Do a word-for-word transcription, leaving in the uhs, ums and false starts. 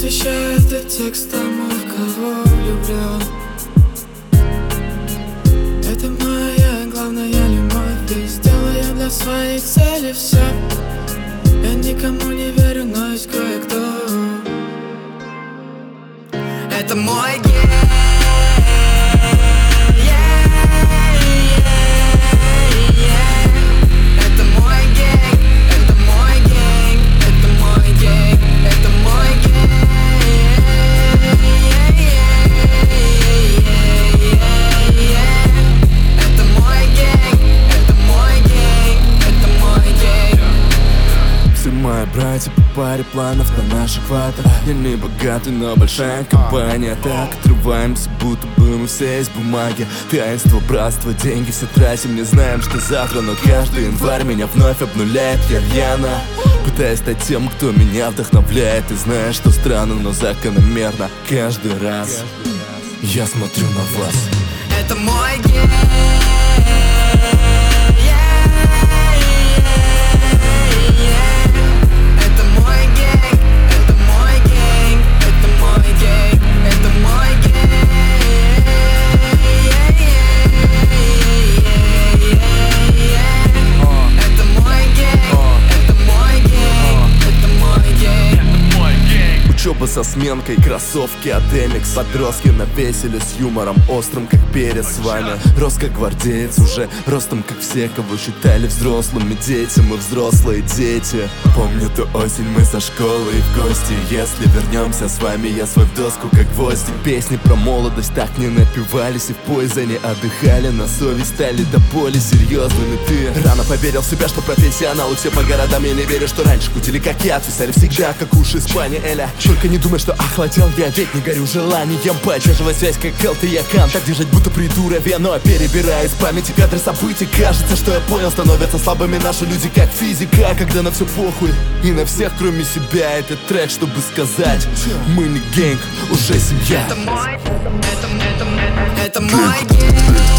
посвящаю этот текст тому, в кого влюблен. Это моя главная любовь, и сделаю для своей цели все. Я никому не верю, но есть кое-кто. Это мой гей. Братья по паре планов на наш экватор. Я не богатый, но большая компания. Так отрываемся, будто бы мы все из бумаги. Таинство, братство, деньги все тратим. Не знаем, что завтра, но каждый январь меня вновь обнуляет. Я рьяно пытаюсь стать тем, кто меня вдохновляет. И знаешь, что странно, но закономерно каждый раз я смотрю на вас. Это мой гей. Учеба со сменкой, кроссовки от Эмикс. Подростки на веселе с юмором острым, как перец с вами. Рос как гвардеец, уже ростом, как все, кого считали взрослыми дети. Мы взрослые дети. Помню ту осень, мы со школы и в гости. Если вернемся с вами, я свой в доску, как гвозди. Песни про молодость так не напивались, и в поезде не отдыхали. На совесть стали до боли серьезными. Ты рано поверил в себя, что профессионалы все по городам. Я не верю, что раньше кутили как я. Отвисали всегда, как уши с пани Эля. Только не думай, что охладел я, ведь не горю желанием поддерживать связь, как Элт и Якан. Так держать, будто придурове, но перебирая из памяти кадры событий. Кажется, что я понял, становятся слабыми наши люди, как физика. Когда на все похуй и на всех, кроме себя. Этот трек, чтобы сказать: мы не гэнг, уже семья. Это мой, это, это, это, это мой гей.